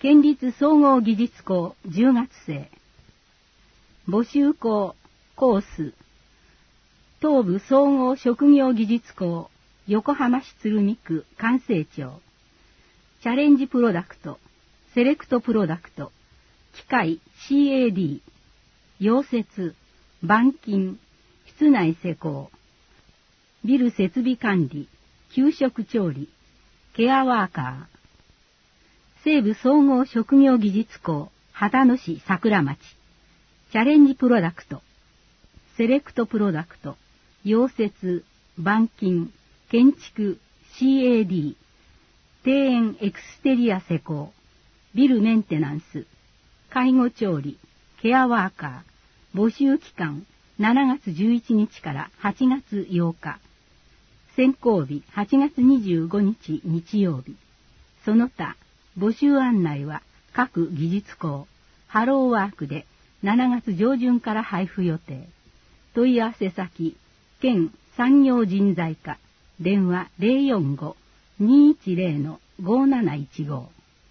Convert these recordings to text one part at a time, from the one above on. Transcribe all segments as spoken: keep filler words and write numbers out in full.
県立総合技術校じゅうがつ生。募集校コース。東部総合職業技術校横浜市鶴見区管制庁。チャレンジプロダクト、セレクトプロダクト、機械 シーエーディー、溶接、板金、室内施工、ビル設備管理、給食調理、ケアワーカー。西部総合職業技術校秦野市桜町。チャレンジプロダクト、セレクトプロダクト、溶接、板金、建築 シーエーディー、庭園エクステリア施工、ビルメンテナンス、介護調理、ケアワーカー。募集期間しちがつじゅういちにちからはちがつようか。選考日はちがつにじゅうごにち日曜日。その他、募集案内は各技術校、ハローワークでしちがつ上旬から配布予定。問い合わせ先、県産業人材課、電話 ゼロよんご にいちゼロ のごなないちご。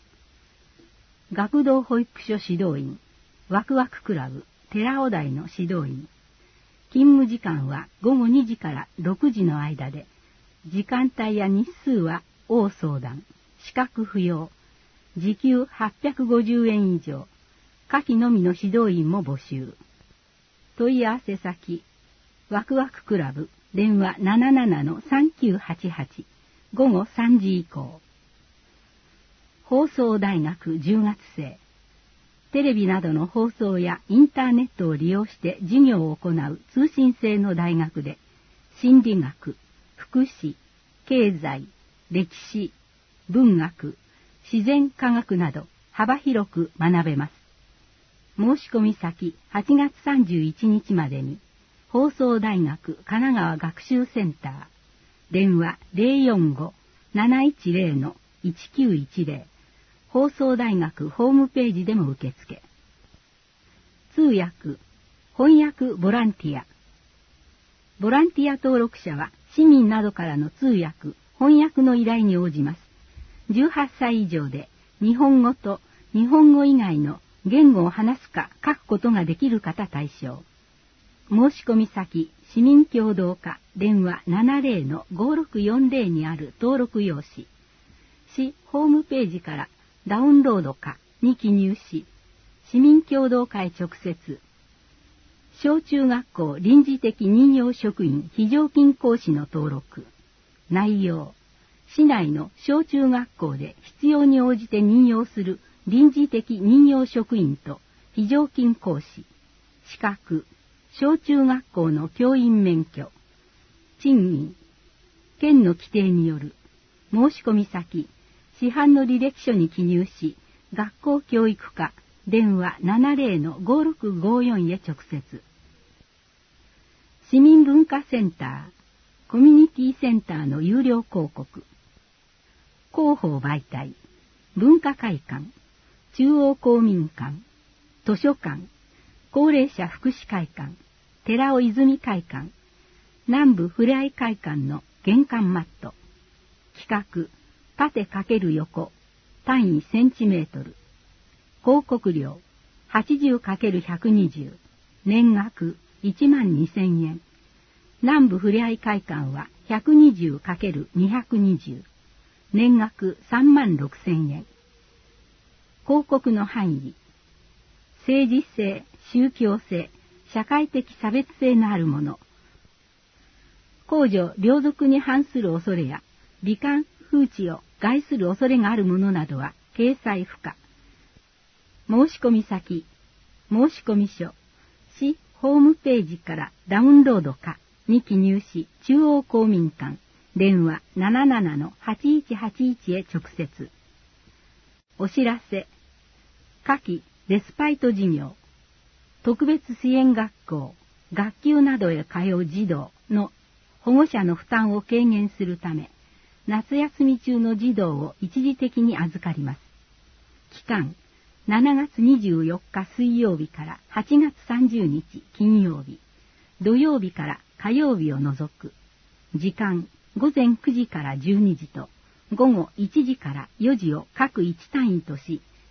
学童保育所指導員、ワクワククラブ、寺尾台の指導員。勤務時間はごごにじからろくじの間で、時間帯や日数は応相談、資格不要、時給はっぴゃくごじゅうえん以上、夏季のみの指導員も募集。問い合わせ先、ワクワククラブ、電話 ななななのさんきゅうはちはち、午後さんじ以降。放送大学じゅうがつ生。テレビなどの放送やインターネットを利用して授業を行う通信制の大学で、心理学、福祉、経済、歴史、文学、自然科学など幅広く学べます。申し込み先はちがつさんじゅういちにちまでに、放送大学神奈川学習センター、電話 ゼロよんご なないちゼロ のいちきゅういちゼロ、放送大学ホームページでも受付。通訳、翻訳ボランティア。ボランティア登録者は市民などからの通訳、翻訳の依頼に応じます。じゅうはっさい以上で日本語と日本語以外の言語を話すか書くことができる方対象。申し込み先、市民協同課、電話 ななゼロのごろくよんゼロ にある登録用紙。市ホームページからダウンロードかに記入し、市民協同会直接、小中学校臨時的任用職員非常勤講師の登録。内容、市内の小中学校で必要に応じて任用する臨時的任用職員と非常勤講師。資格、小中学校の教員免許。賃金、県の規定による。申し込み先、市販の履歴書に記入し、学校教育課、電話 ななゼロのごろくごよん へ直接。市民文化センター、コミュニティセンターの有料広告。広報媒体、文化会館、中央公民館、図書館、高齢者福祉会館、寺尾泉会館、南部ふれあい会館の玄関マット。企画、縦×横、単位センチメートル。広告料、はちじゅうかけるひゃくにじゅう。年額いちまんにせんえん。南部ふれあい会館は ひゃくにじゅうかけるにひゃくにじゅう。年額さんまんろくせんえん。広告の範囲。政治性、宗教性、社会的差別性のあるもの。公序良俗に反する恐れや、美観、風致を害する恐れがあるものなどは掲載不可。申し込み先、申込書、市ホームページからダウンロードかに記入し、中央公民館、電話 ななななのはちいちはちいち へ直接。お知らせ、夏季レスパイト事業、特別支援学校、学級などへ通う児童の保護者の負担を軽減するため、夏休み中の児童を一時的に預かります。期間、しちがつにじゅうよっか水曜日からはちがつさんじゅうにち金曜日、土曜日から火曜日を除く。時間、ごぜんくじからじゅうにじと、午後いちじからよじを各いち単位とし、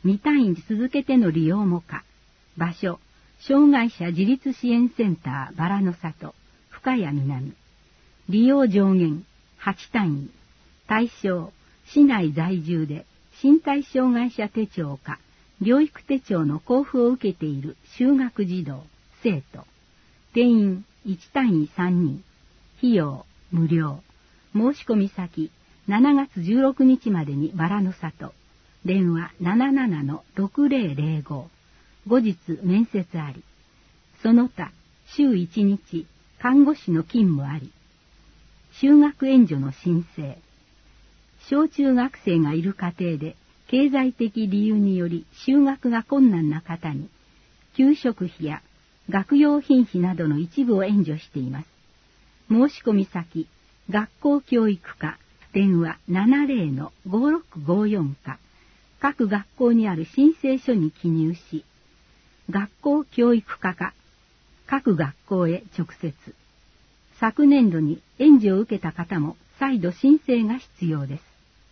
に単位続けての利用も可。場所、障害者自立支援センターバラの里、深谷南。利用上限、はち単位。対象、市内在住で身体障害者手帳か療育手帳の交付を受けている就学児童、生徒。定員いち単位さんにん。費用、無料。申し込み先、しちがつじゅうろくにちまでにバラの里。電話 ななななのろくぜろぜろご。後日面接あり。その他、週いちにち、看護師の勤務あり。就学援助の申請。小中学生がいる家庭で、経済的理由により就学が困難な方に、給食費や学用品費などの一部を援助しています。申し込み先、学校教育課、電話 ななぜろのごろくごよん か、各学校にある申請書に記入し、学校教育課か、各学校へ直接。昨年度に援助を受けた方も再度申請が必要です。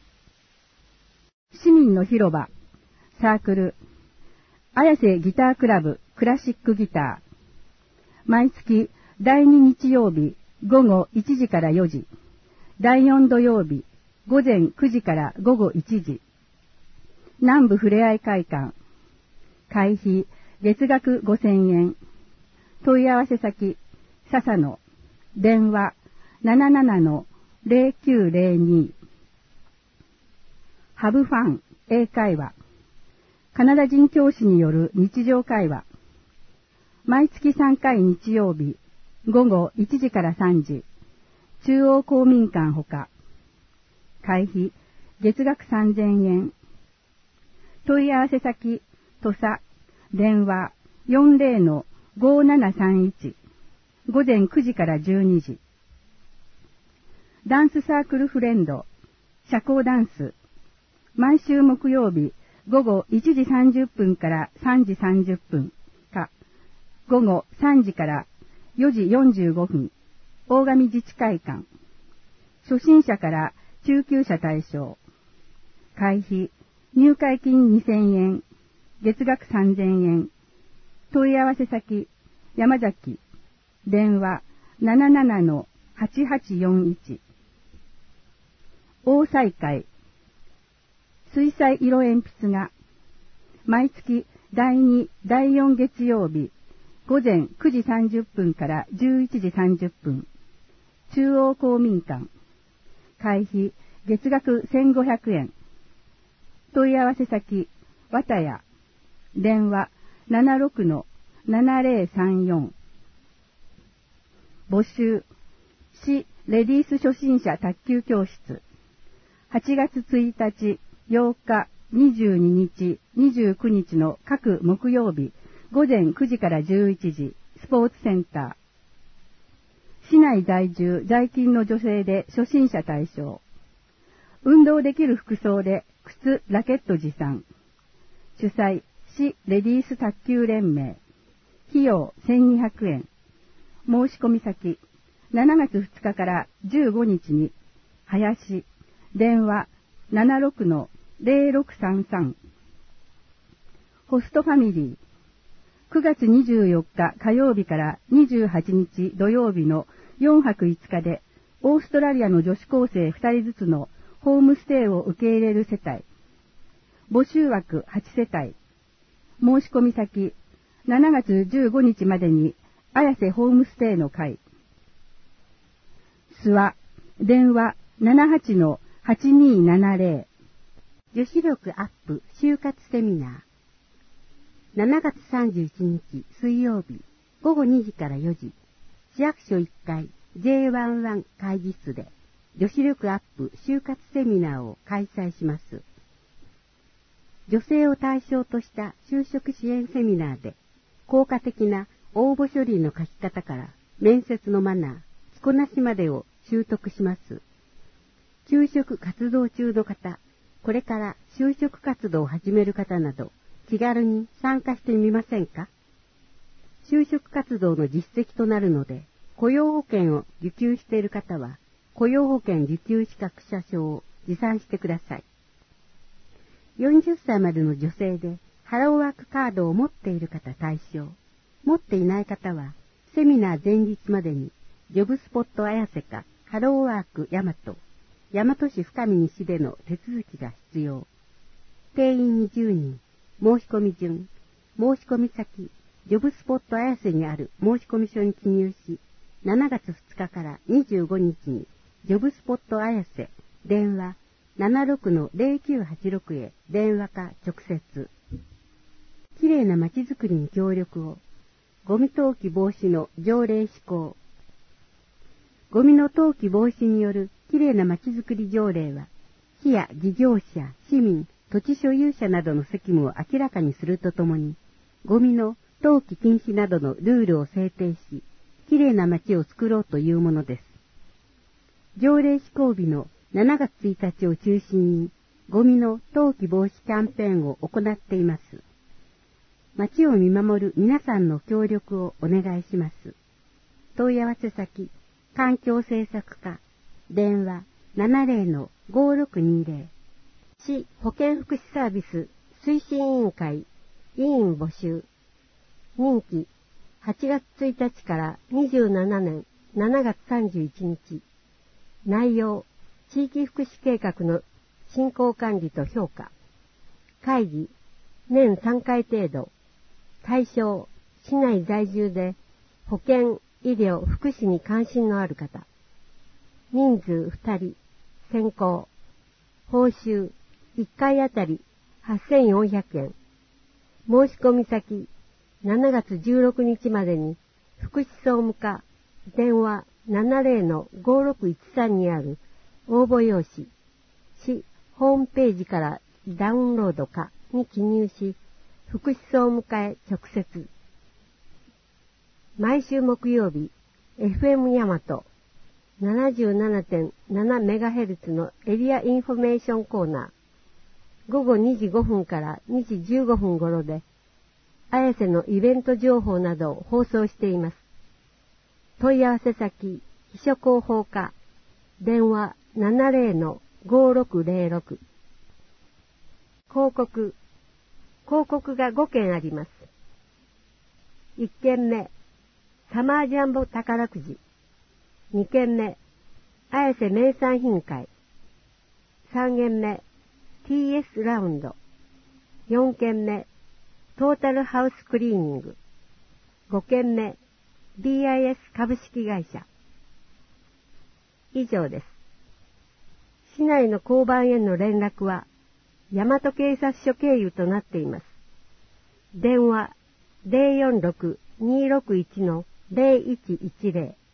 市民の広場、サークル、綾瀬ギタークラブクラシックギター。毎月だいに日曜日午後いちじからよじ、だいよん土曜日午前くじから午後いちじ。南部ふれあい会館。会費月額ごせんえん。問い合わせ先、笹野。電話 ななななのぜろきゅうぜろに。ハブファン英会話。カナダ人教師による日常会話。毎月さんかい日曜日午後いちじからさんじ。中央公民館ほか。会費月額さんぜんえん。問い合わせ先、土佐。電話 よんぜろのごななさんいち。午前くじからじゅうにじ。ダンスサークルフレンド、社交ダンス。毎週木曜日午後いちじさんじゅっぷんからさんじさんじゅっぷんか、午後さんじからよじよんじゅうごふん、大上自治会館。初心者から中級者対象。会費、入会金にせんえん、月額さんぜんえん。問い合わせ先、山崎。電話 ななななのはちはちよんいち。大祭会。水彩色鉛筆画。毎月だいに、だいよん月曜日午前くじさんじゅっぷんからじゅういちじさんじゅっぷん。中央公民館。会費月額せんごひゃくえん。問い合わせ先、綿谷。電話 ななろくのななぜろさんよん。募集。市レディース初心者卓球教室。はちがつついたち、ようか、にじゅうににち、にじゅうくにちの各木曜日、午前くじからじゅういちじ、スポーツセンター。市内在住、在勤の女性で初心者対象。運動できる服装で靴、ラケット持参。主催、市レディース卓球連盟。費用せんにひゃくえん。申し込み先、しちがつふつかからじゅうごにちに、林。電話 ななろくのぜろろくさんさん。ホストファミリー。くがつにじゅうよっか火曜日からにじゅうはちにち土曜日のよんはくいつかで、オーストラリアの女子高生ふたりずつのホームステイを受け入れる世帯。募集枠はちせたい。申し込み先、しちがつじゅうごにちまでに、綾瀬ホームステイの会。諏訪。電話 ななはちのはちにーななぜろ。 女子力アップ就活セミナー。しちがつさんじゅういちにち水曜日午後にじからよじ、市役所いっかい ジェイじゅういち 会議室で女子力アップ就活セミナーを開催します。女性を対象とした就職支援セミナーで、効果的な応募書類の書き方から面接のマナー、着こなしまでを習得します。就職活動中の方、これから就職活動を始める方など、気軽に参加してみませんか？就職活動の実績となるので、雇用保険を受給している方は、雇用保険受給資格者証を持参してください。 よんじゅっさいまでの女性でハローワークカードを持っている方対象。持っていない方は、セミナー前日までに、ジョブスポット綾瀬か、ハローワーク大和、大和市深見西での手続きが必要。定員にじゅうにん、申し込み順、申し込み先、ジョブスポット綾瀬にある申し込み書に記入し、しちがつふつかからにじゅうごにちに、ジョブスポット綾瀬、電話 ななろくのゼロきゅうはちろく へ電話か直接。きれいな街づくりに協力を。ゴミ投棄防止の条例施行。ゴミの投棄防止によるきれいな街づくり条例は、市や事業者、市民、土地所有者などの責務を明らかにするとともに、ゴミの投棄禁止などのルールを制定し、きれいな街を作ろうというものです。条例施行日のしちがつついたちを中心に、ゴミの投棄防止キャンペーンを行っています。街を見守る皆さんの協力をお願いします。問い合わせ先、環境政策課、電話 ななゼロのごろくにゼロ。市保健福祉サービス推進委員会、委員募集。任期、はちがつついたちからにじゅうななねんしちがつさんじゅういちにち。内容、地域福祉計画の進行管理と評価。会議、年さんかい程度。対象、市内在住で保健、医療、福祉に関心のある方。人数ふたり、先行。報酬、いっかいあたりはっせんよんひゃくえん。申し込み先、しちがつじゅうろくにちまでに、福祉総務課、電話 ななゼロのごろくいちさん にある応募用紙、市ホームページからダウンロードかに記入し、福祉総務課へ直接。毎週木曜日、エフエム 大和 ななじゅうななてんななメガヘルツ のエリアインフォメーションコーナー、ごごにじごふんからにじじゅうごふん頃で、綾瀬のイベント情報などを放送しています。問い合わせ先、秘書広報課、電話 ななゼロのごろくゼロろく。広告、広告がごけんあります。いっけんめ、サマージャンボ宝くじ。にけんめ、綾瀬名産品会。さんげんめ、ティーエス ラウンド。よんけんめ、トータルハウスクリーニング。ごけんめ、ビーアイエス 株式会社。以上です。市内の交番への連絡は、大和警察署経由となっています。電話 ゼロよんろく にーろくいち のゼロいちいちゼロ。